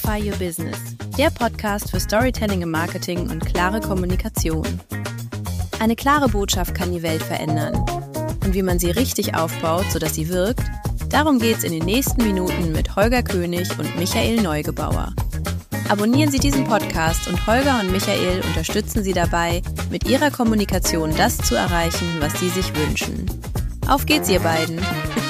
Amplify Your Business, der Podcast für Storytelling im Marketing und klare Kommunikation. Eine klare Botschaft kann die Welt verändern. Und wie man sie richtig aufbaut, sodass sie wirkt, darum geht's in den nächsten Minuten mit Holger König und Michael Neugebauer. Abonnieren Sie diesen Podcast und Holger und Michael unterstützen Sie dabei, mit ihrer Kommunikation das zu erreichen, was Sie sich wünschen. Auf geht's, ihr beiden!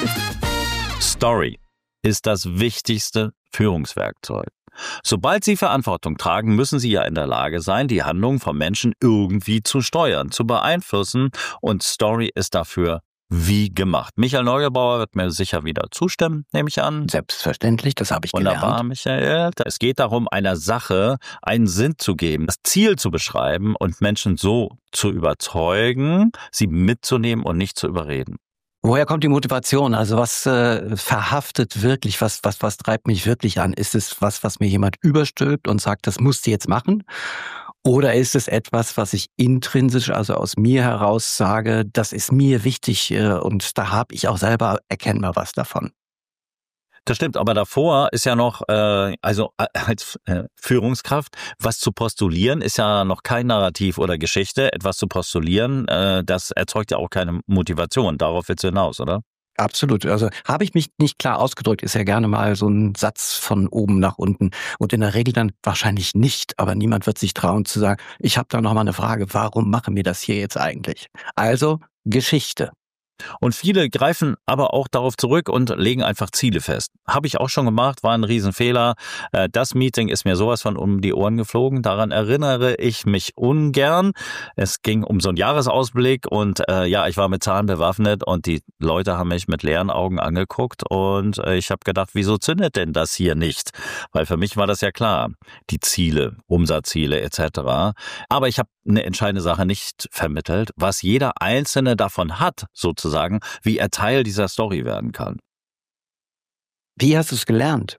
Story ist das wichtigste Führungswerkzeug. Sobald Sie Verantwortung tragen, müssen Sie ja in der Lage sein, die Handlungen von Menschen irgendwie zu steuern, zu beeinflussen, und Story ist dafür wie gemacht. Michael Neugebauer wird mir sicher wieder zustimmen, nehme ich an. Selbstverständlich, das habe ich gelernt. Wunderbar, Michael. Es geht darum, einer Sache einen Sinn zu geben, das Ziel zu beschreiben und Menschen so zu überzeugen, sie mitzunehmen und nicht zu überreden. Woher kommt die Motivation? Also was verhaftet wirklich, was treibt mich wirklich an? Ist es was mir jemand überstülpt und sagt, das musst du jetzt machen? Oder ist es etwas, was ich intrinsisch, also aus mir heraus sage, das ist mir wichtig und da habe ich auch selber erkennbar was davon? Das stimmt, aber davor ist ja noch, als Führungskraft, was zu postulieren, ist ja noch kein Narrativ oder Geschichte. Etwas zu postulieren, das erzeugt ja auch keine Motivation. Darauf willst du hinaus, oder? Absolut. Also habe ich mich nicht klar ausgedrückt, ist ja gerne mal so ein Satz von oben nach unten. Und in der Regel dann wahrscheinlich nicht, aber niemand wird sich trauen zu sagen, ich habe da noch mal eine Frage, warum machen wir das hier jetzt eigentlich? Also Geschichte. Und viele greifen aber auch darauf zurück und legen einfach Ziele fest. Habe ich auch schon gemacht, war ein Riesenfehler. Das Meeting ist mir sowas von um die Ohren geflogen. Daran erinnere ich mich ungern. Es ging um so einen Jahresausblick und ich war mit Zahlen bewaffnet und die Leute haben mich mit leeren Augen angeguckt und ich habe gedacht, wieso zündet denn das hier nicht? Weil für mich war das ja klar, die Ziele, Umsatzziele etc. Aber ich habe eine entscheidende Sache nicht vermittelt, was jeder Einzelne davon hat, sozusagen, wie er Teil dieser Story werden kann. Wie hast du es gelernt?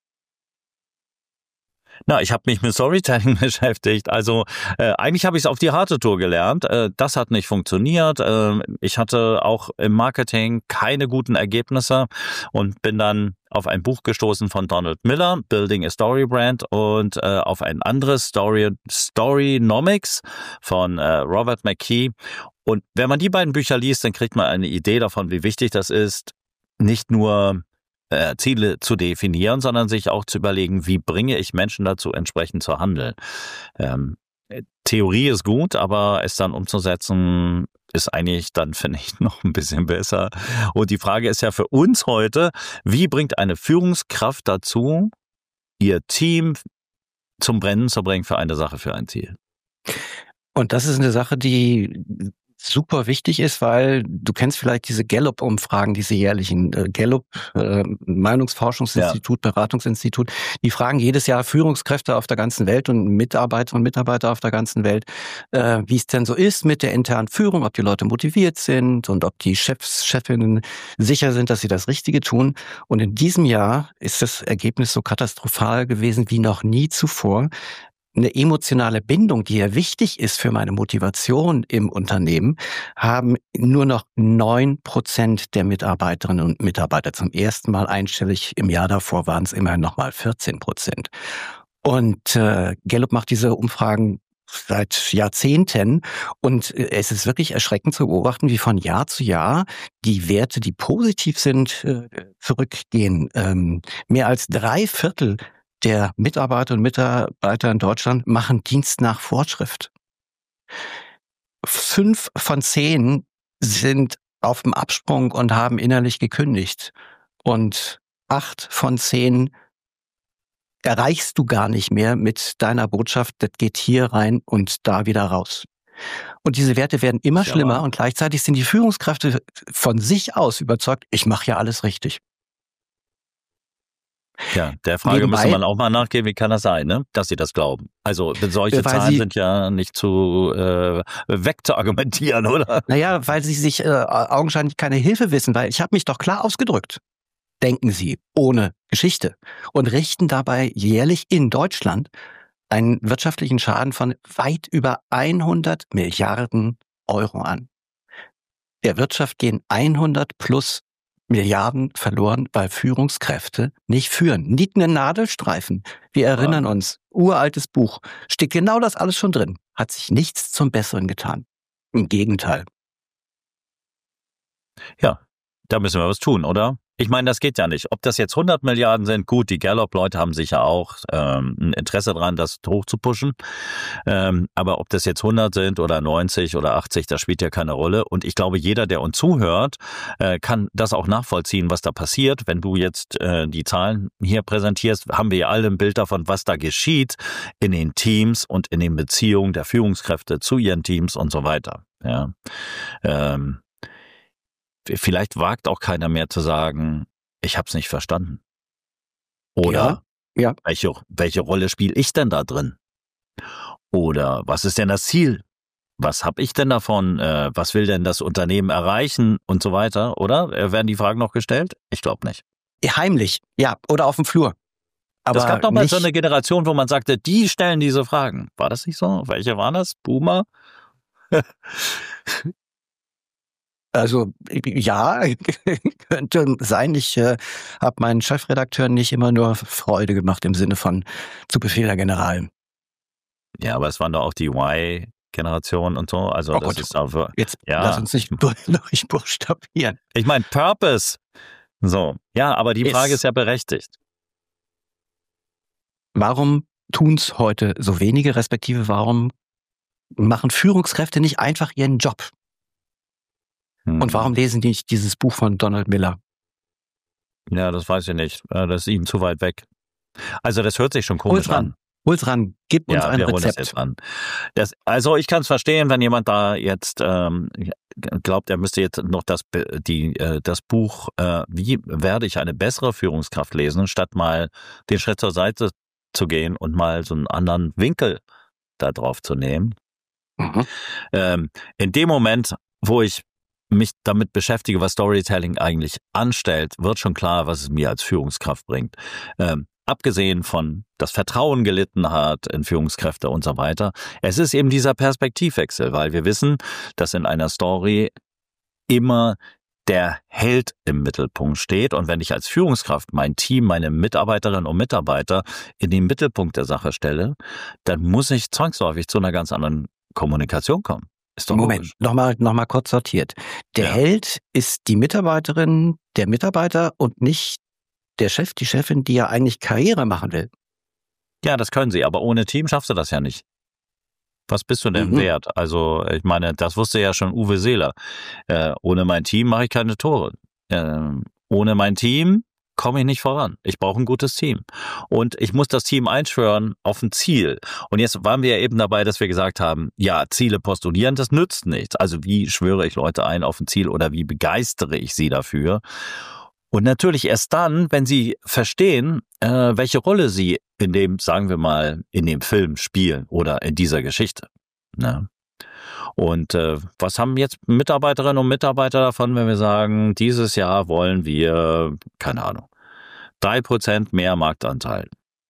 Na, ich habe mich mit Storytelling beschäftigt. Also eigentlich habe ich es auf die harte Tour gelernt. Das hat nicht funktioniert. Ich hatte auch im Marketing keine guten Ergebnisse und bin dann auf ein Buch gestoßen von Donald Miller, Building a Story Brand, und auf ein anderes Storynomics von Robert McKee. Und wenn man die beiden Bücher liest, dann kriegt man eine Idee davon, wie wichtig das ist, nicht nur Ziele zu definieren, sondern sich auch zu überlegen, wie bringe ich Menschen dazu, entsprechend zu handeln. Theorie ist gut, aber es dann umzusetzen, ist eigentlich dann, finde ich, noch ein bisschen besser. Und die Frage ist ja für uns heute, wie bringt eine Führungskraft dazu, ihr Team zum Brennen zu bringen für eine Sache, für ein Ziel? Und das ist eine Sache, die super wichtig ist, weil du kennst vielleicht diese Gallup-Umfragen, diese jährlichen Gallup Meinungsforschungsinstitut, Beratungsinstitut, die fragen jedes Jahr Führungskräfte auf der ganzen Welt und Mitarbeiterinnen und Mitarbeiter auf der ganzen Welt, wie es denn so ist mit der internen Führung, ob die Leute motiviert sind und ob die Chefs, Chefinnen sicher sind, dass sie das Richtige tun. Und in diesem Jahr ist das Ergebnis so katastrophal gewesen wie noch nie zuvor. Eine emotionale Bindung, die ja wichtig ist für meine Motivation im Unternehmen, haben nur noch 9% der Mitarbeiterinnen und Mitarbeiter zum ersten Mal einstellig. Im Jahr davor waren es immerhin nochmal 14%. Und Gallup macht diese Umfragen seit Jahrzehnten und es ist wirklich erschreckend zu beobachten, wie von Jahr zu Jahr die Werte, die positiv sind, zurückgehen. Mehr als 3/4 der Mitarbeiterinnen und Mitarbeiter in Deutschland machen Dienst nach Vorschrift. 5 von 10 sind auf dem Absprung und haben innerlich gekündigt. Und 8 von 10 erreichst du gar nicht mehr mit deiner Botschaft, das geht hier rein und da wieder raus. Und diese Werte werden immer schlimmer und gleichzeitig sind die Führungskräfte von sich aus überzeugt, ich mache ja alles richtig. Ja, der Frage müsste man auch mal nachgehen, wie kann das sein, ne? Dass sie das glauben. Also solche Zahlen sind ja nicht zu wegzuargumentieren, oder? Naja, weil sie sich augenscheinlich keine Hilfe wissen, weil ich habe mich doch klar ausgedrückt. Denken sie ohne Geschichte und richten dabei jährlich in Deutschland einen wirtschaftlichen Schaden von weit über 100 Milliarden Euro an. Der Wirtschaft gehen 100 plus Milliarden verloren, weil Führungskräfte nicht führen. Nicht einen Nadelstreifen. Wir erinnern uns, uraltes Buch, steht genau das alles schon drin. Hat sich nichts zum Besseren getan. Im Gegenteil. Ja, da müssen wir was tun, oder? Ich meine, das geht ja nicht. Ob das jetzt 100 Milliarden sind, gut, die Gallup-Leute haben sicher auch ein Interesse daran, das hoch zu pushen. Aber ob das jetzt 100 sind oder 90 oder 80, das spielt ja keine Rolle. Und ich glaube, jeder, der uns zuhört, kann das auch nachvollziehen, was da passiert. Wenn du jetzt die Zahlen hier präsentierst, haben wir ja alle ein Bild davon, was da geschieht in den Teams und in den Beziehungen der Führungskräfte zu ihren Teams und so weiter. Ja. Vielleicht wagt auch keiner mehr zu sagen, ich habe es nicht verstanden. Oder ja. Welche Rolle spiele ich denn da drin? Oder was ist denn das Ziel? Was habe ich denn davon? Was will denn das Unternehmen erreichen und so weiter? Oder werden die Fragen noch gestellt? Ich glaube nicht. Heimlich, ja, oder auf dem Flur. Aber es gab doch mal so eine Generation, wo man sagte, die stellen diese Fragen. War das nicht so? Welche waren das? Boomer? Also ja, könnte sein. Ich habe meinen Chefredakteur nicht immer nur Freude gemacht im Sinne von zu Befehl der General. Ja, aber es waren doch auch die Y-Generation und so. Also das ist aber, jetzt lass uns nicht durchbuchstabieren. Ich meine Purpose. So, ja, aber die Frage ist ja berechtigt. Warum tun's heute so wenige, respektive warum machen Führungskräfte nicht einfach ihren Job? Und warum lesen die nicht dieses Buch von Donald Miller? Ja, das weiß ich nicht. Das ist ihnen zu weit weg. Also das hört sich schon komisch an. Hol's ran, gib uns ein Rezept. Das jetzt an. Also ich kann es verstehen, wenn jemand da jetzt glaubt, er müsste jetzt noch das Buch Wie werde ich eine bessere Führungskraft lesen, statt mal den Schritt zur Seite zu gehen und mal so einen anderen Winkel da drauf zu nehmen. In dem Moment, wo ich mich damit beschäftige, was Storytelling eigentlich anstellt, wird schon klar, was es mir als Führungskraft bringt. Abgesehen von, das Vertrauen gelitten hat in Führungskräfte und so weiter. Es ist eben dieser Perspektivwechsel, weil wir wissen, dass in einer Story immer der Held im Mittelpunkt steht. Und wenn ich als Führungskraft mein Team, meine Mitarbeiterinnen und Mitarbeiter in den Mittelpunkt der Sache stelle, dann muss ich zwangsläufig zu einer ganz anderen Kommunikation kommen. Moment, nochmal kurz sortiert. Der Held ist die Mitarbeiterin, der Mitarbeiter und nicht der Chef, die Chefin, die ja eigentlich Karriere machen will. Ja, das können sie, aber ohne Team schaffst du das ja nicht. Was bist du denn wert? Also ich meine, das wusste ja schon Uwe Seeler. Ohne mein Team mache ich keine Tore. Ohne mein Team komme ich nicht voran. Ich brauche ein gutes Team. Und ich muss das Team einschwören auf ein Ziel. Und jetzt waren wir ja eben dabei, dass wir gesagt haben, ja, Ziele postulieren, das nützt nichts. Also wie schwöre ich Leute ein auf ein Ziel oder wie begeistere ich sie dafür? Und natürlich erst dann, wenn sie verstehen, welche Rolle sie in dem, sagen wir mal, in dem Film spielen oder in dieser Geschichte. Ne? Und was haben jetzt Mitarbeiterinnen und Mitarbeiter davon, wenn wir sagen, dieses Jahr wollen wir, keine Ahnung, 3% mehr Marktanteil?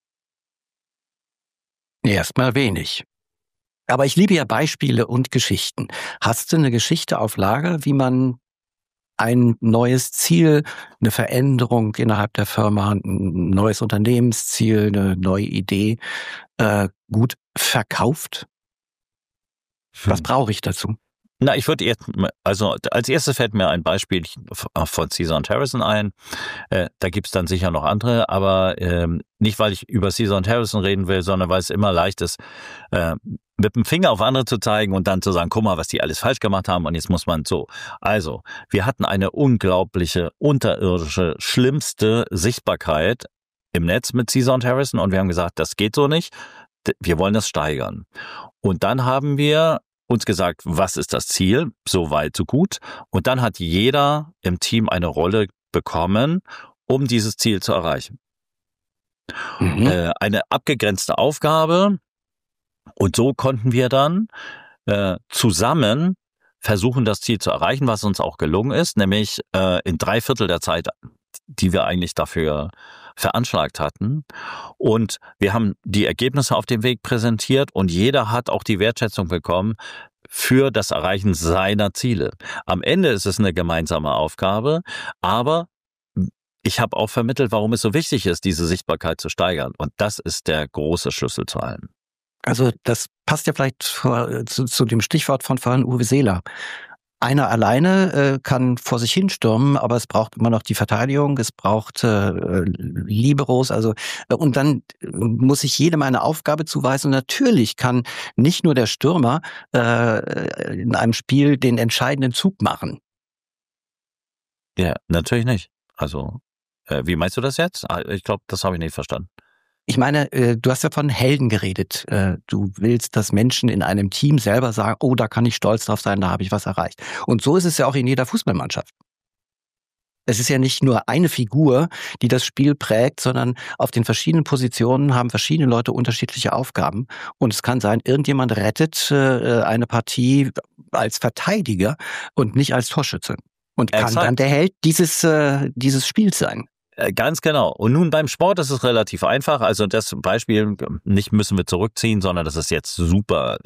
Erstmal wenig. Aber ich liebe ja Beispiele und Geschichten. Hast du eine Geschichte auf Lager, wie man ein neues Ziel, eine Veränderung innerhalb der Firma, ein neues Unternehmensziel, eine neue Idee gut verkauft? Was brauche ich dazu? Na, ich würde jetzt, also als erstes fällt mir ein Beispiel von Caesar und Harrison ein. Da gibt's dann sicher noch andere, aber nicht, weil ich über Caesar und Harrison reden will, sondern weil es immer leicht ist, mit dem Finger auf andere zu zeigen und dann zu sagen, guck mal, was die alles falsch gemacht haben und jetzt muss man so. Also, wir hatten eine unglaubliche, unterirdische, schlimmste Sichtbarkeit im Netz mit Caesar und Harrison und wir haben gesagt, das geht so nicht, wir wollen das steigern. Und dann haben wir uns gesagt, was ist das Ziel? So weit, so gut. Und dann hat jeder im Team eine Rolle bekommen, um dieses Ziel zu erreichen. Eine abgegrenzte Aufgabe. Und so konnten wir dann zusammen versuchen, das Ziel zu erreichen, was uns auch gelungen ist, nämlich in 3/4 der Zeit, die wir eigentlich dafür veranschlagt hatten. Und wir haben die Ergebnisse auf dem Weg präsentiert und jeder hat auch die Wertschätzung bekommen für das Erreichen seiner Ziele. Am Ende ist es eine gemeinsame Aufgabe, aber ich habe auch vermittelt, warum es so wichtig ist, diese Sichtbarkeit zu steigern. Und das ist der große Schlüssel zu allem. Also das passt ja vielleicht zu dem Stichwort von vorhin, Uwe Seeler. Einer alleine kann vor sich hinstürmen, aber es braucht immer noch die Verteidigung, es braucht Liberos, und dann muss ich jedem eine Aufgabe zuweisen. Und natürlich kann nicht nur der Stürmer in einem Spiel den entscheidenden Zug machen. Ja, natürlich nicht. Also, wie meinst du das jetzt? Ich glaube, das habe ich nicht verstanden. Ich meine, du hast ja von Helden geredet. Du willst, dass Menschen in einem Team selber sagen, oh, da kann ich stolz drauf sein, da habe ich was erreicht. Und so ist es ja auch in jeder Fußballmannschaft. Es ist ja nicht nur eine Figur, die das Spiel prägt, sondern auf den verschiedenen Positionen haben verschiedene Leute unterschiedliche Aufgaben. Und es kann sein, irgendjemand rettet eine Partie als Verteidiger und nicht als Torschütze. Und kann dann der Held dieses Spiels sein. Ganz genau. Und nun beim Sport ist es relativ einfach. Also das Beispiel nicht müssen wir zurückziehen, sondern das ist jetzt super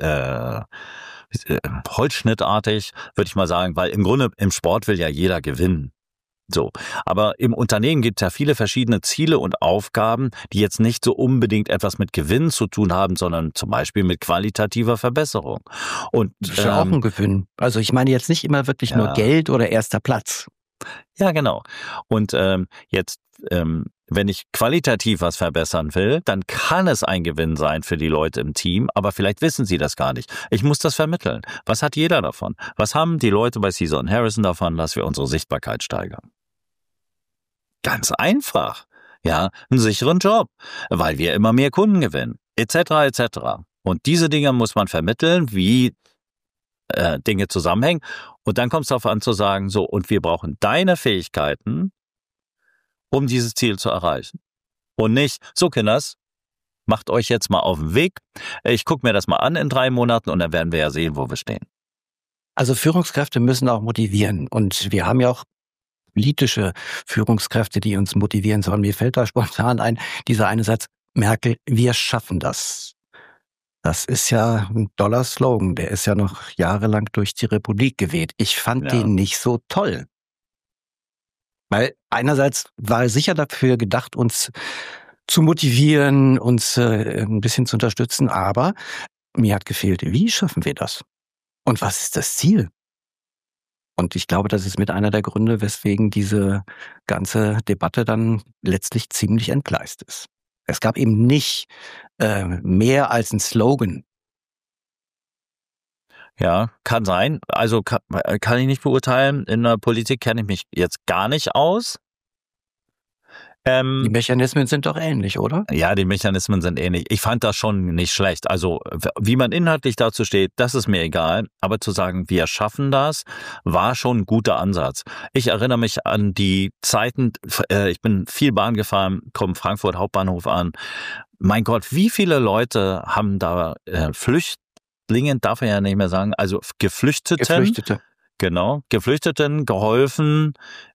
holzschnittartig, würde ich mal sagen, weil im Grunde im Sport will ja jeder gewinnen. So, aber im Unternehmen gibt es ja viele verschiedene Ziele und Aufgaben, die jetzt nicht so unbedingt etwas mit Gewinn zu tun haben, sondern zum Beispiel mit qualitativer Verbesserung. Und das ist ja auch ein Gewinn. Also ich meine jetzt nicht immer wirklich nur Geld oder erster Platz. Ja, genau. Und jetzt, wenn ich qualitativ was verbessern will, dann kann es ein Gewinn sein für die Leute im Team, aber vielleicht wissen sie das gar nicht. Ich muss das vermitteln. Was hat jeder davon? Was haben die Leute bei Caesar und Harrison davon, dass wir unsere Sichtbarkeit steigern? Ganz einfach. Ja, einen sicheren Job, weil wir immer mehr Kunden gewinnen, etc., etc. Und diese Dinge muss man vermitteln, wie Dinge zusammenhängen. Und dann kommt es darauf an zu sagen, so, und wir brauchen deine Fähigkeiten, um dieses Ziel zu erreichen. Und nicht, so Kinders, macht euch jetzt mal auf den Weg. Ich gucke mir das mal an in 3 Monaten und dann werden wir ja sehen, wo wir stehen. Also Führungskräfte müssen auch motivieren. Und wir haben ja auch politische Führungskräfte, die uns motivieren sollen. Mir fällt da spontan ein, dieser eine Satz, Merkel, wir schaffen das. Das ist ja ein toller Slogan. Der ist ja noch jahrelang durch die Republik geweht. Ich fand den nicht so toll. Weil einerseits war er sicher dafür gedacht, uns zu motivieren, uns ein bisschen zu unterstützen. Aber mir hat gefehlt, wie schaffen wir das? Und was ist das Ziel? Und ich glaube, das ist mit einer der Gründe, weswegen diese ganze Debatte dann letztlich ziemlich entgleist ist. Es gab eben nicht mehr als ein Slogan. Ja, kann sein. Also kann ich nicht beurteilen. In der Politik kenne ich mich jetzt gar nicht aus. Die Mechanismen sind doch ähnlich, oder? Ja, die Mechanismen sind ähnlich. Ich fand das schon nicht schlecht. Also wie man inhaltlich dazu steht, das ist mir egal. Aber zu sagen, wir schaffen das, war schon ein guter Ansatz. Ich erinnere mich an die Zeiten, ich bin viel Bahn gefahren, komme Frankfurt Hauptbahnhof an. Mein Gott, wie viele Leute haben da Flüchtlingen, darf er ja nicht mehr sagen, also Geflüchtete. Genau, Geflüchteten geholfen,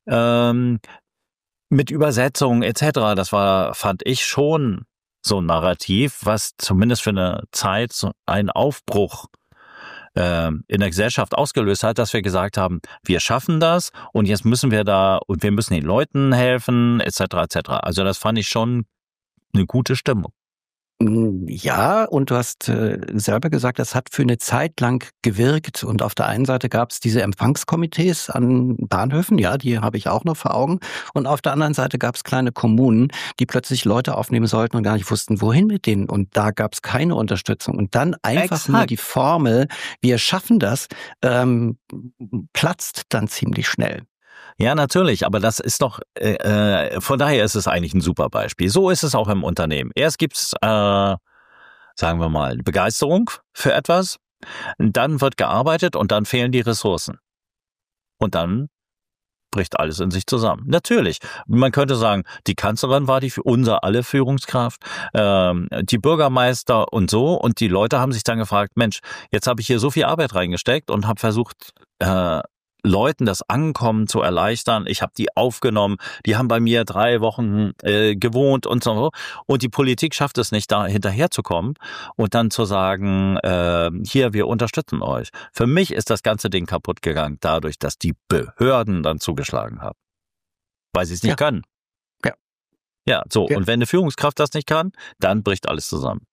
mit Übersetzungen etc. Das fand ich schon so ein Narrativ, was zumindest für eine Zeit so einen Aufbruch in der Gesellschaft ausgelöst hat, dass wir gesagt haben, wir schaffen das und jetzt müssen wir da und wir müssen den Leuten helfen etc. etc. Also das fand ich schon eine gute Stimmung. Ja, und du hast selber gesagt, das hat für eine Zeit lang gewirkt. Und auf der einen Seite gab es diese Empfangskomitees an Bahnhöfen, ja, die habe ich auch noch vor Augen. Und auf der anderen Seite gab es kleine Kommunen, die plötzlich Leute aufnehmen sollten und gar nicht wussten, wohin mit denen. Und da gab es keine Unterstützung. Und dann einfach nur die Formel, wir schaffen das, platzt dann ziemlich schnell. Ja, natürlich, aber das ist doch, von daher ist es eigentlich ein super Beispiel. So ist es auch im Unternehmen. Erst gibt's, sagen wir mal, Begeisterung für etwas, dann wird gearbeitet und dann fehlen die Ressourcen. Und dann bricht alles in sich zusammen. Natürlich, man könnte sagen, die Kanzlerin war die für unser alle Führungskraft, die Bürgermeister und so. Und die Leute haben sich dann gefragt, Mensch, jetzt habe ich hier so viel Arbeit reingesteckt und habe versucht, Leuten das Ankommen zu erleichtern. Ich habe die aufgenommen, die haben bei mir 3 Wochen gewohnt und so. Und die Politik schafft es nicht, da hinterherzukommen und dann zu sagen, hier, wir unterstützen euch. Für mich ist das ganze Ding kaputt gegangen, dadurch, dass die Behörden dann zugeschlagen haben. Weil sie es nicht können. Ja. Ja, so. Ja. Und wenn eine Führungskraft das nicht kann, dann bricht alles zusammen.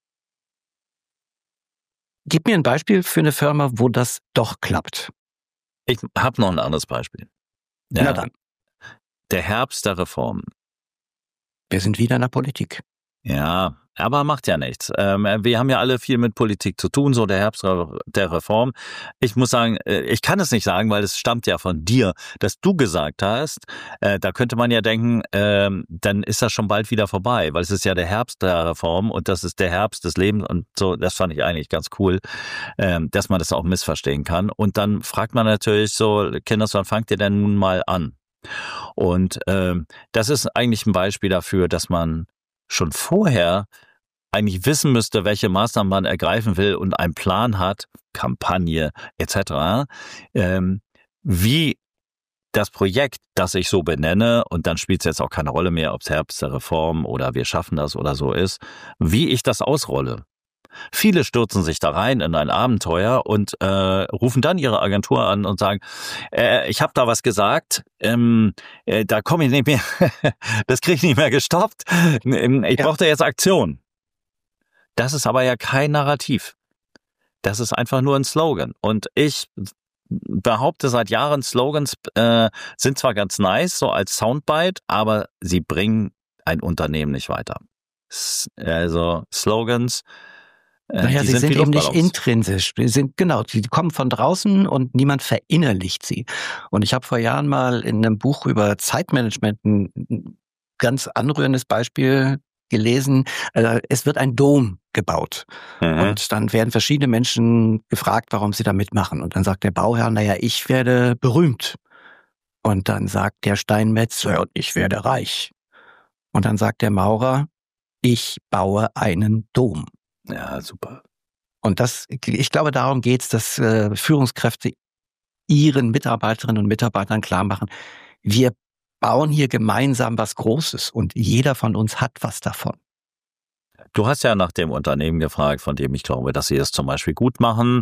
Gib mir ein Beispiel für eine Firma, wo das doch klappt. Ich habe noch ein anderes Beispiel. Ja, Na dann. der Herbst der Reformen. Wir sind wieder in der Politik. Ja, aber macht ja nichts. Wir haben ja alle viel mit Politik zu tun, so der Herbst der Reform. Ich muss sagen, ich kann es nicht sagen, weil es stammt ja von dir, dass du gesagt hast, da könnte man ja denken, dann ist das schon bald wieder vorbei, weil es ist ja der Herbst der Reform und das ist der Herbst des Lebens und so. Das fand ich eigentlich ganz cool, dass man das auch missverstehen kann. Und dann fragt man natürlich so, Kinders, wann fangt ihr denn nun mal an? Und das ist eigentlich ein Beispiel dafür, dass man schon vorher eigentlich wissen müsste, welche Maßnahmen man ergreifen will und einen Plan hat, Kampagne etc., wie das Projekt, das ich so benenne, und dann spielt es jetzt auch keine Rolle mehr, ob es Herbst der Reform oder wir schaffen das oder so ist, wie ich das ausrolle. Viele stürzen sich da rein in ein Abenteuer und rufen dann ihre Agentur an und sagen, ich habe da was gesagt, da komme ich nicht mehr, das kriege ich nicht mehr gestoppt, ich brauche da jetzt Aktion. Das ist aber ja kein Narrativ. Das ist einfach nur ein Slogan. Und ich behaupte seit Jahren, Slogans sind zwar ganz nice, so als Soundbite, aber sie bringen ein Unternehmen nicht weiter. Also Slogans, naja, sie sind eben nicht intrinsisch. Die kommen von draußen und niemand verinnerlicht sie. Und ich habe vor Jahren mal in einem Buch über Zeitmanagement ein ganz anrührendes Beispiel gelesen. Es wird ein Dom gebaut. Und dann werden verschiedene Menschen gefragt, warum sie da mitmachen. Und dann sagt der Bauherr, naja, ich werde berühmt. Und dann sagt der Steinmetz, ich werde reich. Und dann sagt der Maurer, ich baue einen Dom. Ja, super. Und ich glaube, darum geht's, dass Führungskräfte ihren Mitarbeiterinnen und Mitarbeitern klar machen, wir bauen hier gemeinsam was Großes und jeder von uns hat was davon. Du hast ja nach dem Unternehmen gefragt, von dem ich glaube, dass sie es zum Beispiel gut machen.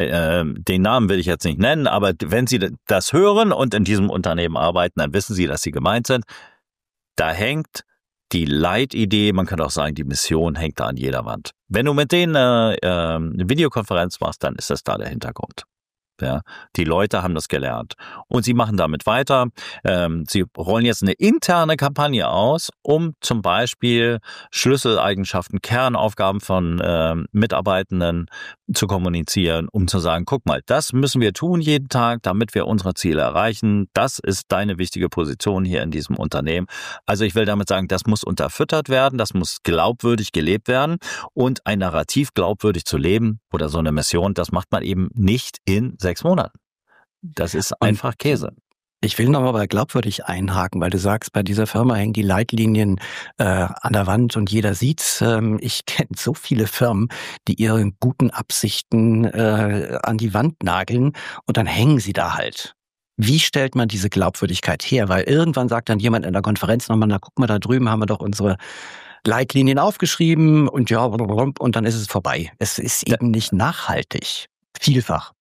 Den Namen will ich jetzt nicht nennen, aber wenn Sie das hören und in diesem Unternehmen arbeiten, dann wissen Sie, dass Sie gemeint sind. Da hängt die Leitidee, man könnte auch sagen, die Mission hängt da an jeder Wand. Wenn du mit denen eine Videokonferenz machst, dann ist das da der Hintergrund. Ja, die Leute haben das gelernt und sie machen damit weiter. Sie rollen jetzt eine interne Kampagne aus, um zum Beispiel Schlüsseleigenschaften, Kernaufgaben von Mitarbeitenden zu kommunizieren, um zu sagen, guck mal, das müssen wir tun jeden Tag, damit wir unsere Ziele erreichen. Das ist deine wichtige Position hier in diesem Unternehmen. Also ich will damit sagen, das muss unterfüttert werden, das muss glaubwürdig gelebt werden und ein Narrativ glaubwürdig zu leben oder so eine Mission, das macht man eben nicht in 6 Monaten. Das ist einfach Käse. Ich will nochmal bei glaubwürdig einhaken, weil du sagst, bei dieser Firma hängen die Leitlinien an der Wand und jeder sieht's. Ich kenne so viele Firmen, die ihre guten Absichten an die Wand nageln und dann hängen sie da halt. Wie stellt man diese Glaubwürdigkeit her? Weil irgendwann sagt dann jemand in der Konferenz nochmal, na guck mal, da drüben haben wir doch unsere Leitlinien aufgeschrieben und ja, und dann ist es vorbei. Es ist eben nicht nachhaltig. Vielfach.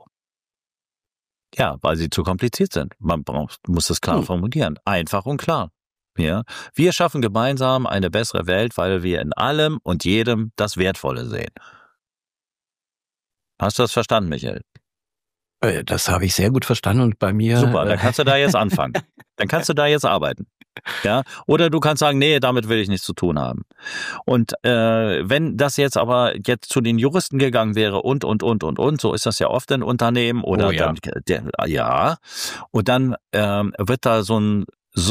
Ja, weil sie zu kompliziert sind. Man muss es klar formulieren. Einfach und klar. Ja. Wir schaffen gemeinsam eine bessere Welt, weil wir in allem und jedem das Wertvolle sehen. Hast du das verstanden, Michael? Das habe ich sehr gut verstanden und bei mir... Super, dann kannst du da jetzt anfangen. Dann kannst du da jetzt arbeiten. Ja, oder du kannst sagen, nee, damit will ich nichts zu tun haben. Und wenn das jetzt aber jetzt zu den Juristen gegangen wäre und, so ist das ja oft in Unternehmen oder dann, und dann wird da so ein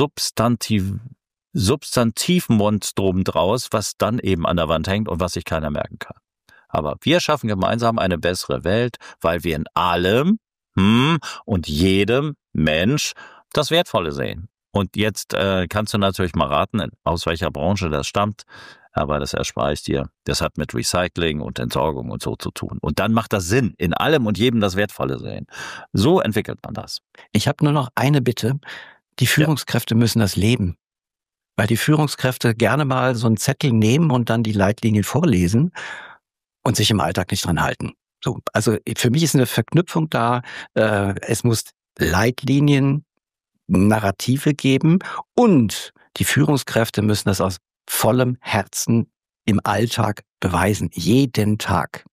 Substantivmonstrum draus, was dann eben an der Wand hängt und was sich keiner merken kann. Aber wir schaffen gemeinsam eine bessere Welt, weil wir in allem und jedem Mensch das Wertvolle sehen. Und jetzt kannst du natürlich mal raten, aus welcher Branche das stammt. aber das erspare ich dir. Das hat mit Recycling und Entsorgung und so zu tun. Und dann macht das Sinn, in allem und jedem das Wertvolle sehen. So entwickelt man das. Ich habe nur noch eine Bitte. Die Führungskräfte müssen das leben. Weil die Führungskräfte gerne mal so einen Zettel nehmen und dann die Leitlinien vorlesen und sich im Alltag nicht dran halten. So, also für mich ist eine Verknüpfung da. Es muss Leitlinien, Narrative geben und die Führungskräfte müssen das aus vollem Herzen im Alltag beweisen. Jeden Tag.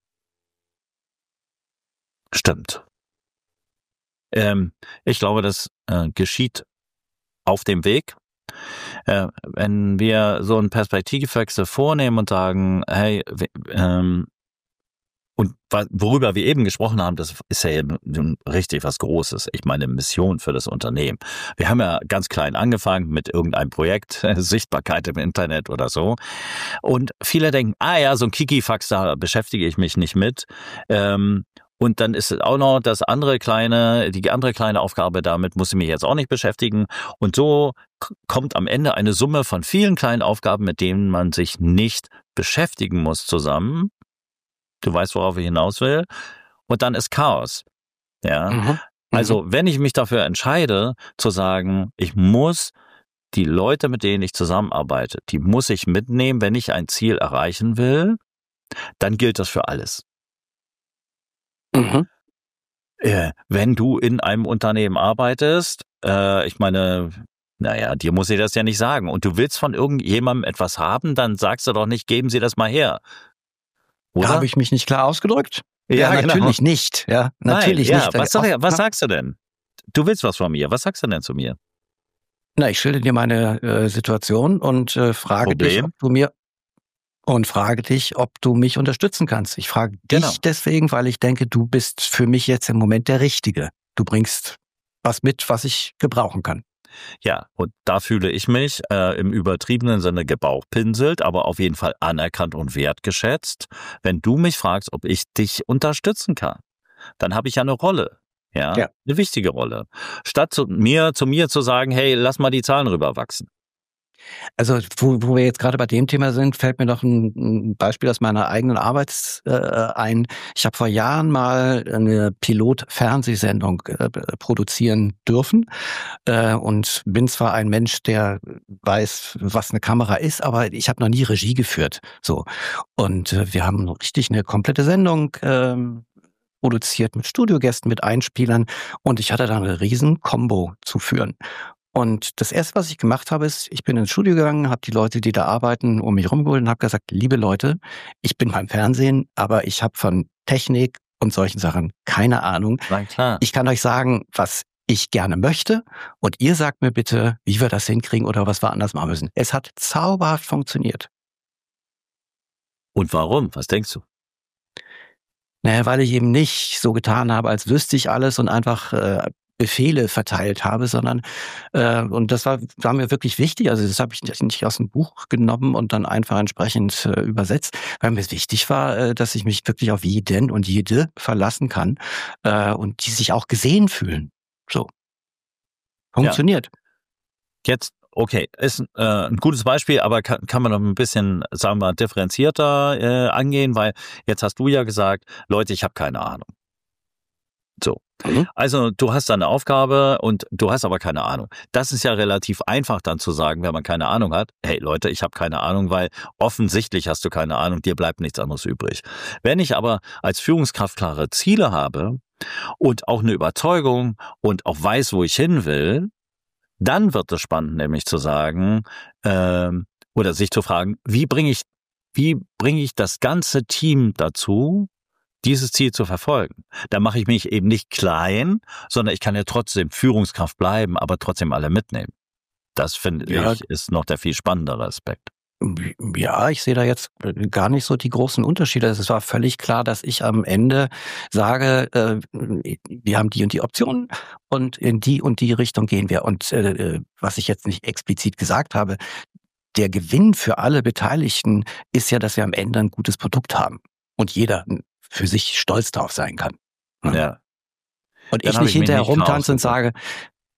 Stimmt. Ich glaube, das geschieht auf dem Weg. Wenn wir so einen Perspektivwechsel vornehmen und sagen, hey, und worüber wir eben gesprochen haben, das ist ja richtig was Großes. Ich meine, Mission für das Unternehmen. Wir haben ja ganz klein angefangen mit irgendeinem Projekt, Sichtbarkeit im Internet oder so. Und viele denken, so ein Kikifax, da beschäftige ich mich nicht mit. Und dann ist es auch noch die andere kleine Aufgabe, damit muss ich mich jetzt auch nicht beschäftigen. Und so kommt am Ende eine Summe von vielen kleinen Aufgaben, mit denen man sich nicht beschäftigen muss zusammen. Du weißt, worauf ich hinaus will. Und dann ist Chaos. Ja. Mhm. Also, wenn ich mich dafür entscheide, zu sagen, ich muss die Leute, mit denen ich zusammenarbeite, die muss ich mitnehmen, wenn ich ein Ziel erreichen will, dann gilt das für alles. Mhm. Wenn du in einem Unternehmen arbeitest, ich meine, dir muss ich das ja nicht sagen. Und du willst von irgendjemandem etwas haben, dann sagst du doch nicht, geben Sie das mal her. Oder? Habe ich mich nicht klar ausgedrückt? Ja, natürlich genau. Nicht. Ja, natürlich nicht. Was sagst du denn? Du willst was von mir. Was sagst du denn zu mir? Ich schilder dir meine Situation und frage dich, ob du mich unterstützen kannst. Ich frage dich deswegen, weil ich denke, du bist für mich jetzt im Moment der Richtige. Du bringst was mit, was ich gebrauchen kann. Ja, und da fühle ich mich im übertriebenen Sinne gebauchpinselt, aber auf jeden Fall anerkannt und wertgeschätzt. Wenn du mich fragst, ob ich dich unterstützen kann, dann habe ich ja eine Rolle. Ja, eine wichtige Rolle. Statt zu mir zu sagen, hey, lass mal die Zahlen rüberwachsen. Also wo wir jetzt gerade bei dem Thema sind, fällt mir noch ein Beispiel aus meiner eigenen Arbeit ein. Ich habe vor Jahren mal eine Pilot-Fernsehsendung produzieren dürfen und bin zwar ein Mensch, der weiß, was eine Kamera ist, aber ich habe noch nie Regie geführt. So, und wir haben richtig eine komplette Sendung produziert mit Studiogästen, mit Einspielern und ich hatte da eine riesen Kombo zu führen. Und das Erste, was ich gemacht habe, ist, ich bin ins Studio gegangen, habe die Leute, die da arbeiten, um mich rumgeholt und habe gesagt, liebe Leute, ich bin beim Fernsehen, aber ich habe von Technik und solchen Sachen keine Ahnung. Na klar. Ich kann euch sagen, was ich gerne möchte und ihr sagt mir bitte, wie wir das hinkriegen oder was wir anders machen müssen. Es hat zauberhaft funktioniert. Und warum? Was denkst du? Weil ich eben nicht so getan habe, als wüsste ich alles und einfach Befehle verteilt habe, sondern und das war mir wirklich wichtig. Also das habe ich nicht aus dem Buch genommen und dann einfach entsprechend übersetzt, weil mir wichtig war, dass ich mich wirklich auf jeden und jede verlassen kann und die sich auch gesehen fühlen. So. Funktioniert. Ja. Jetzt, okay, ist ein gutes Beispiel, aber kann man noch ein bisschen, sagen wir, differenzierter angehen, weil jetzt hast du ja gesagt, Leute, ich habe keine Ahnung. So. Also du hast eine Aufgabe und du hast aber keine Ahnung. Das ist ja relativ einfach dann zu sagen, wenn man keine Ahnung hat, hey Leute, ich habe keine Ahnung, weil offensichtlich hast du keine Ahnung, dir bleibt nichts anderes übrig. Wenn ich aber als Führungskraft klare Ziele habe und auch eine Überzeugung und auch weiß, wo ich hin will, dann wird es spannend, nämlich zu sagen oder sich zu fragen, wie bringe ich das ganze Team dazu, dieses Ziel zu verfolgen. Da mache ich mich eben nicht klein, sondern ich kann ja trotzdem Führungskraft bleiben, aber trotzdem alle mitnehmen. Das finde ich ist noch der viel spannendere Aspekt. Ja, ich sehe da jetzt gar nicht so die großen Unterschiede. Es war völlig klar, dass ich am Ende sage, wir haben die und die Optionen und in die und die Richtung gehen wir. Und was ich jetzt nicht explizit gesagt habe, der Gewinn für alle Beteiligten ist ja, dass wir am Ende ein gutes Produkt haben und jeder für sich stolz drauf sein kann. Ja. Und ich nicht hinterher rumtanze und sage,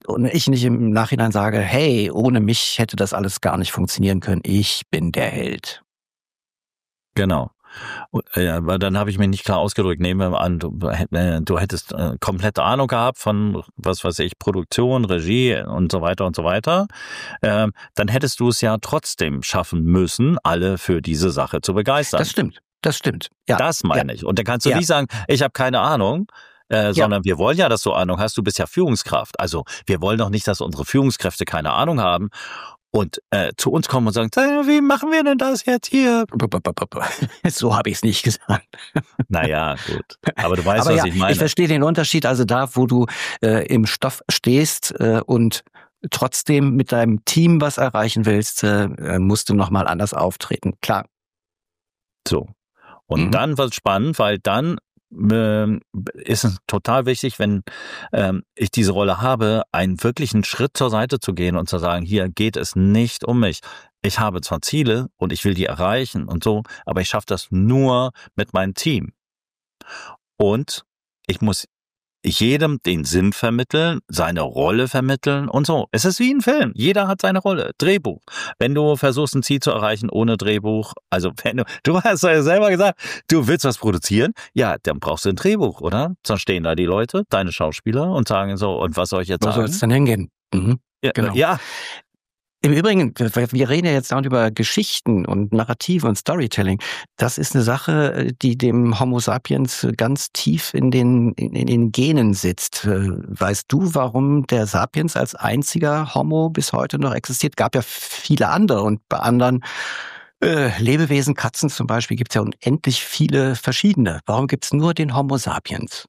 ich nicht im Nachhinein sage, hey, ohne mich hätte das alles gar nicht funktionieren können. Ich bin der Held. Genau. Ja, aber dann habe ich mich nicht klar ausgedrückt. Nehmen wir mal an, du hättest komplette Ahnung gehabt von, was weiß ich, Produktion, Regie und so weiter und so weiter. Dann hättest du es ja trotzdem schaffen müssen, alle für diese Sache zu begeistern. Das stimmt. Ja. Das meine ich. Und dann kannst du nicht sagen, ich habe keine Ahnung, sondern wir wollen ja, dass du Ahnung hast. Du bist ja Führungskraft. Also wir wollen doch nicht, dass unsere Führungskräfte keine Ahnung haben und zu uns kommen und sagen, wie machen wir denn das jetzt hier? So habe ich es nicht gesagt. Naja, gut. Aber du weißt, was ich meine. Ich verstehe den Unterschied. Also da, wo du im Stoff stehst und trotzdem mit deinem Team was erreichen willst, musst du nochmal anders auftreten. Klar. So. Und dann wird es spannend, weil dann ist es total wichtig, wenn ich diese Rolle habe, einen wirklichen Schritt zur Seite zu gehen und zu sagen, hier geht es nicht um mich. Ich habe zwar Ziele und ich will die erreichen und so, aber ich schaffe das nur mit meinem Team. Und ich muss jedem den Sinn vermitteln, seine Rolle vermitteln und so. Es ist wie ein Film. Jeder hat seine Rolle. Drehbuch. Wenn du versuchst, ein Ziel zu erreichen ohne Drehbuch, also wenn du hast ja selber gesagt, du willst was produzieren, ja, dann brauchst du ein Drehbuch, oder? Sonst stehen da die Leute, deine Schauspieler und sagen so, und was soll ich jetzt sagen? Wo soll es denn hingehen? Ja, genau. Ja. Im Übrigen, wir reden ja jetzt dauernd über Geschichten und Narrative und Storytelling. Das ist eine Sache, die dem Homo sapiens ganz tief in den Genen sitzt. Weißt du, warum der Sapiens als einziger Homo bis heute noch existiert? Gab ja viele andere und bei anderen Lebewesen, Katzen zum Beispiel, gibt es ja unendlich viele verschiedene. Warum gibt es nur den Homo sapiens?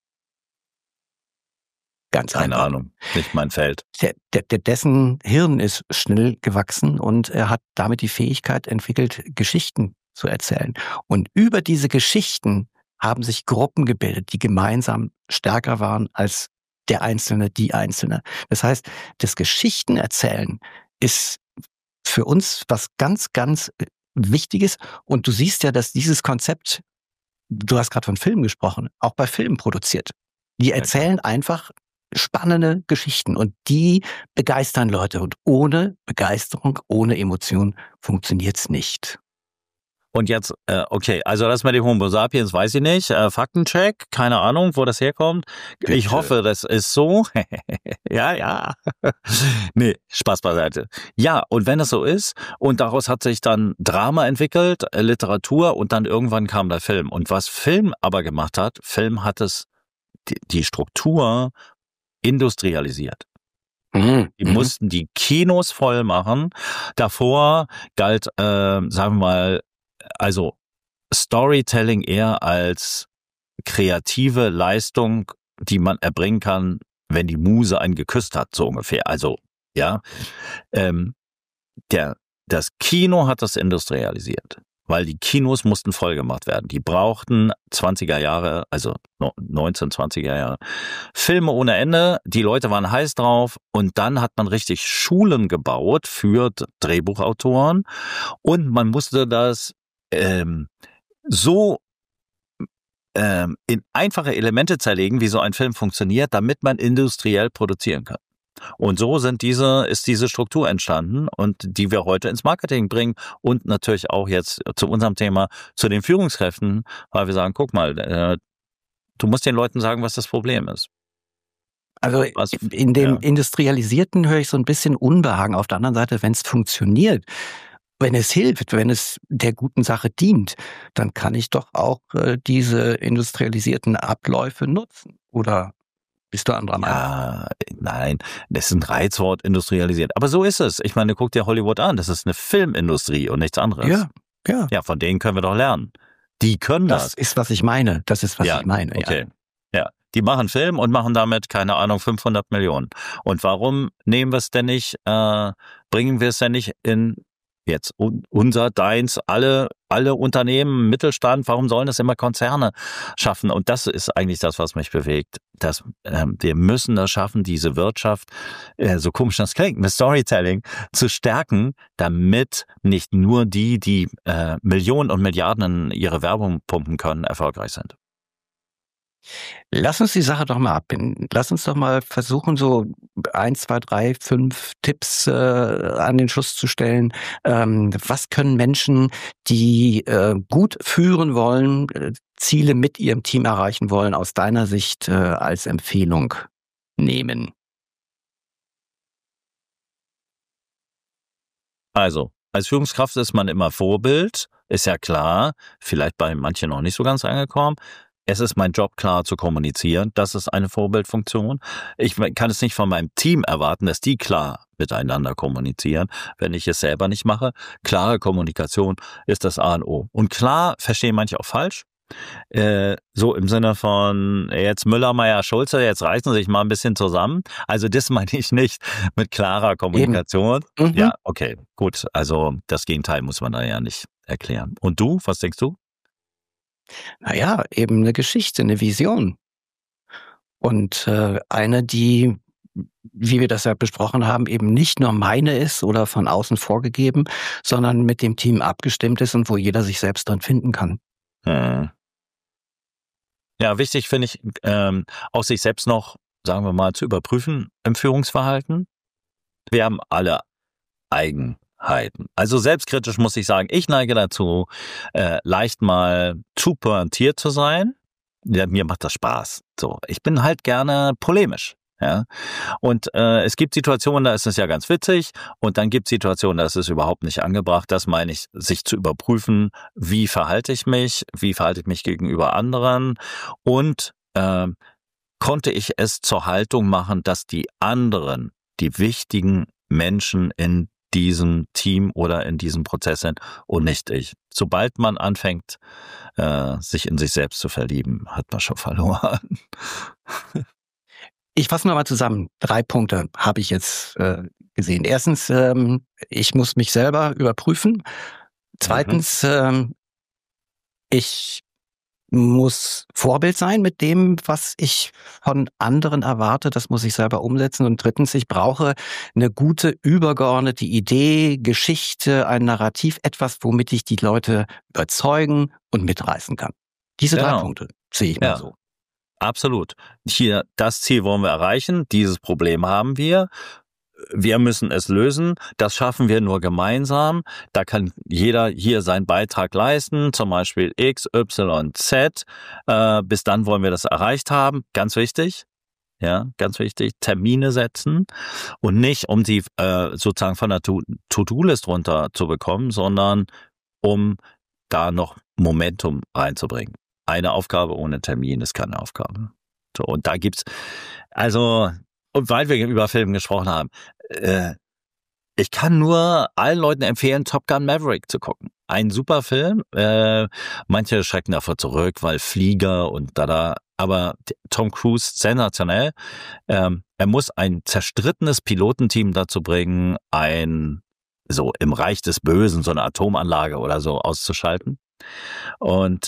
Ganz Keine einfach. Ahnung, nicht mein Feld. Dessen Hirn ist schnell gewachsen und er hat damit die Fähigkeit entwickelt, Geschichten zu erzählen. Und über diese Geschichten haben sich Gruppen gebildet, die gemeinsam stärker waren als der Einzelne, die Einzelne. Das heißt, das Geschichtenerzählen ist für uns was ganz, ganz Wichtiges. Und du siehst ja, dass dieses Konzept, du hast gerade von Filmen gesprochen, auch bei Filmen produziert. Die erzählen einfach spannende Geschichten und die begeistern Leute. Und ohne Begeisterung, ohne Emotion funktioniert's nicht. Und jetzt, okay, also das mit dem Homo sapiens weiß ich nicht. Faktencheck, keine Ahnung, wo das herkommt. Bitte. Ich hoffe, das ist so. Ja. Nee, Spaß beiseite. Ja, und wenn es so ist, und daraus hat sich dann Drama entwickelt, Literatur und dann irgendwann kam der Film. Und was Film aber gemacht hat, Film hat es die Struktur industrialisiert. Die mussten die Kinos voll machen. Davor galt, sagen wir mal, also Storytelling eher als kreative Leistung, die man erbringen kann, wenn die Muse einen geküsst hat, so ungefähr. Also, ja, das Kino hat das industrialisiert, weil die Kinos mussten voll gemacht werden. Die brauchten 20er Jahre, also 1920er Jahre, Filme ohne Ende. Die Leute waren heiß drauf und dann hat man richtig Schulen gebaut für Drehbuchautoren und man musste das so in einfache Elemente zerlegen, wie so ein Film funktioniert, damit man industriell produzieren kann. Und so ist diese Struktur entstanden und die wir heute ins Marketing bringen und natürlich auch jetzt zu unserem Thema, zu den Führungskräften, weil wir sagen, guck mal, du musst den Leuten sagen, was das Problem ist. Also in dem Industrialisierten höre ich so ein bisschen Unbehagen. Auf der anderen Seite, wenn es funktioniert, wenn es hilft, wenn es der guten Sache dient, dann kann ich doch auch diese industrialisierten Abläufe nutzen. Oder bist du anderer Meinung? Ja, nein, das ist ein Reizwort, industrialisiert. Aber so ist es. Ich meine, guck dir Hollywood an. Das ist eine Filmindustrie und nichts anderes. Ja. Ja, von denen können wir doch lernen. Die können das. Das ist, was ich meine. Ich meine. Okay. Ja, die machen Film und machen damit, keine Ahnung, 500 Millionen. Und warum nehmen wir es denn nicht, bringen wir es denn nicht in jetzt deins, alle Unternehmen, Mittelstand, warum sollen das immer Konzerne schaffen? Und das ist eigentlich das, was mich bewegt. Wir müssen das schaffen, diese Wirtschaft, so komisch das klingt, mit Storytelling zu stärken, damit nicht nur die Millionen und Milliarden in ihre Werbung pumpen können, erfolgreich sind. Lass uns die Sache doch mal abbinden. Lass uns doch mal versuchen, so 1, 2, 3, 5 Tipps an den Schuss zu stellen. Was können Menschen, die gut führen wollen, Ziele mit ihrem Team erreichen wollen, aus deiner Sicht als Empfehlung nehmen? Also, als Führungskraft ist man immer Vorbild, ist ja klar, vielleicht bei manchen noch nicht so ganz angekommen. Es ist mein Job, klar zu kommunizieren. Das ist eine Vorbildfunktion. Ich kann es nicht von meinem Team erwarten, dass die klar miteinander kommunizieren, wenn ich es selber nicht mache. Klare Kommunikation ist das A und O. Und klar verstehen manche auch falsch. So im Sinne von jetzt Müller, Meier, Schulze, jetzt reißen sie sich mal ein bisschen zusammen. Also das meine ich nicht mit klarer Kommunikation. Ja, okay, gut. Also das Gegenteil muss man da ja nicht erklären. Und du, was denkst du? Naja, eben eine Geschichte, eine Vision. Und eine, die, wie wir das ja besprochen haben, eben nicht nur meine ist oder von außen vorgegeben, sondern mit dem Team abgestimmt ist und wo jeder sich selbst drin finden kann. Ja, wichtig finde ich, auch sich selbst noch, sagen wir mal, zu überprüfen im Führungsverhalten. Wir haben alle Eigenheiten. Also selbstkritisch muss ich sagen, ich neige dazu, leicht mal zu pointiert zu sein. Ja, mir macht das Spaß. So, ich bin halt gerne polemisch. Ja, und es gibt Situationen, da ist es ja ganz witzig, und dann gibt es Situationen, da ist es überhaupt nicht angebracht. Das meine ich, sich zu überprüfen, wie verhalte ich mich gegenüber anderen, und konnte ich es zur Haltung machen, dass die anderen, die wichtigen Menschen in diesem Team oder in diesem Prozess sind und nicht ich. Sobald man anfängt, sich in sich selbst zu verlieben, hat man schon verloren. Ich fasse nochmal zusammen. 3 Punkte habe ich jetzt gesehen. Erstens, ich muss mich selber überprüfen. Zweitens, ich muss Vorbild sein mit dem, was ich von anderen erwarte. Das muss ich selber umsetzen. Und drittens, ich brauche eine gute, übergeordnete Idee, Geschichte, ein Narrativ, etwas, womit ich die Leute überzeugen und mitreißen kann. Diese 3 Punkte sehe ich mal so. Absolut. Hier, das Ziel wollen wir erreichen. Dieses Problem haben wir. Wir müssen es lösen. Das schaffen wir nur gemeinsam. Da kann jeder hier seinen Beitrag leisten, zum Beispiel X, Y, Z. Bis dann wollen wir das erreicht haben. Ganz wichtig. Ja, ganz wichtig. Termine setzen, und nicht, um die sozusagen von der To-Do-List runter zu bekommen, sondern um da noch Momentum reinzubringen. Eine Aufgabe ohne Termin ist keine Aufgabe. So, und da gibt's, also, und weil wir über Filme gesprochen haben, ich kann nur allen Leuten empfehlen, Top Gun Maverick zu gucken. Ein super Film. Manche schrecken davor zurück, weil Flieger und da. Aber Tom Cruise, sensationell. Er muss ein zerstrittenes Pilotenteam dazu bringen, so im Reich des Bösen, so eine Atomanlage oder so auszuschalten. Und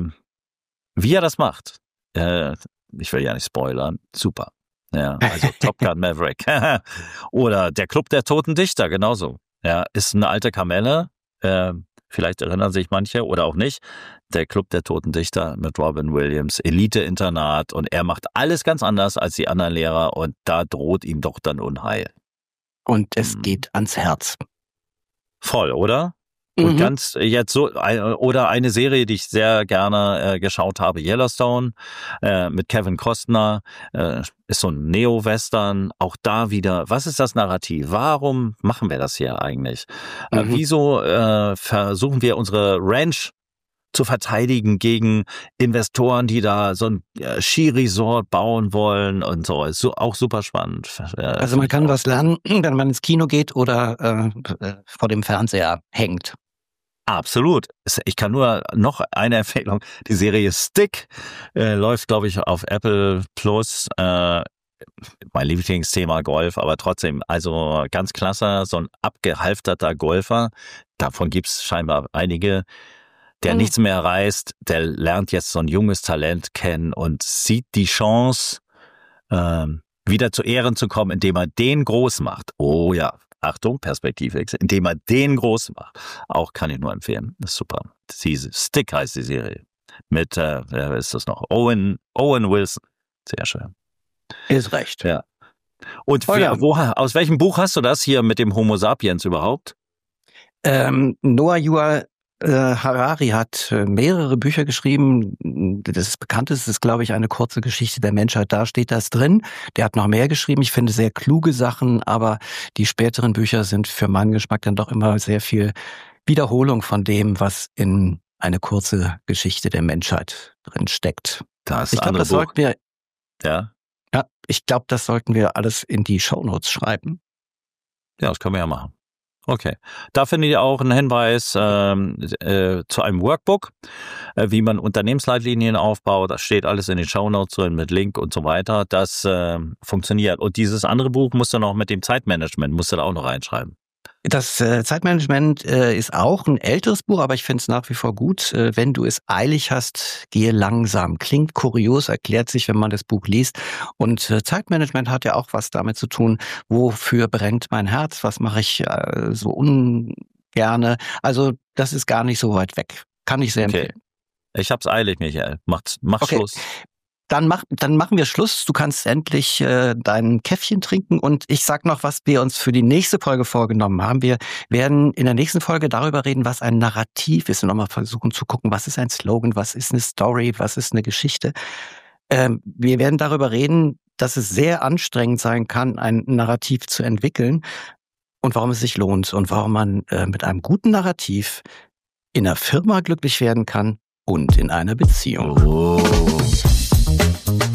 wie er das macht, ich will ja nicht spoilern, super. Ja, also Top Gun Maverick. Oder der Club der Toten Dichter, genauso. Ja, ist eine alte Kamelle, vielleicht erinnern sich manche oder auch nicht. Der Club der Toten Dichter mit Robin Williams, Elite-Internat, und er macht alles ganz anders als die anderen Lehrer, und da droht ihm doch dann Unheil. Und es geht ans Herz. Voll, oder? Und ganz jetzt so, oder eine Serie, die ich sehr gerne geschaut habe, Yellowstone, mit Kevin Costner, ist so ein Neo-Western. Auch da wieder, was ist das Narrativ? Warum machen wir das hier eigentlich? Wieso versuchen wir unsere Ranch zu verteidigen gegen Investoren, die da so ein Skiresort bauen wollen und so? Ist auch super spannend. Also man kann was lernen, wenn man ins Kino geht oder vor dem Fernseher hängt. Absolut. Ich kann nur noch eine Empfehlung. Die Serie Stick läuft, glaube ich, auf Apple Plus. Mein Lieblingsthema Golf, aber trotzdem, also ganz klasse, so ein abgehalfterter Golfer. Davon gibt's scheinbar einige. Der nichts mehr reißt, der lernt jetzt so ein junges Talent kennen und sieht die Chance, wieder zu Ehren zu kommen, indem er den groß macht. Oh ja. Achtung, Perspektivwechsel, indem er den groß macht. Auch kann ich nur empfehlen. Das ist super. Stick heißt die Serie. mit, wer ist das noch? Owen Wilson. Sehr schön. Ist recht. Ja. Und aus welchem Buch hast du das hier mit dem Homo sapiens überhaupt? Noah Yuval Harari hat mehrere Bücher geschrieben. Das bekannteste ist, glaube ich, eine kurze Geschichte der Menschheit. Da steht das drin. Der hat noch mehr geschrieben. Ich finde sehr kluge Sachen, aber die späteren Bücher sind für meinen Geschmack dann doch immer sehr viel Wiederholung von dem, was in eine kurze Geschichte der Menschheit drin steckt. Ich glaube, das sollten wir. Ja. Ja, ich glaube, das sollten wir alles in die Shownotes schreiben. Ja, das können wir ja machen. Okay. Da findet ihr auch einen Hinweis zu einem Workbook, wie man Unternehmensleitlinien aufbaut. Das steht alles in den Shownotes drin mit Link und so weiter. Das funktioniert. Und dieses andere Buch musst du noch mit dem Zeitmanagement, musst du da auch noch reinschreiben. Das Zeitmanagement ist auch ein älteres Buch, aber ich finde es nach wie vor gut. Wenn du es eilig hast, gehe langsam. Klingt kurios, erklärt sich, wenn man das Buch liest. Und Zeitmanagement hat ja auch was damit zu tun, wofür brennt mein Herz, was mache ich so ungerne. Also das ist gar nicht so weit weg. Kann ich sehr empfehlen. Ich hab's eilig, Michael. Mach okay. Schluss. Dann machen wir Schluss. Du kannst endlich dein Käffchen trinken. Und ich sag noch, was wir uns für die nächste Folge vorgenommen haben. Wir werden in der nächsten Folge darüber reden, was ein Narrativ ist. Und nochmal versuchen zu gucken, was ist ein Slogan, was ist eine Story, was ist eine Geschichte. Wir werden darüber reden, dass es sehr anstrengend sein kann, ein Narrativ zu entwickeln. Und warum es sich lohnt. Und warum man mit einem guten Narrativ in einer Firma glücklich werden kann und in einer Beziehung. Oh.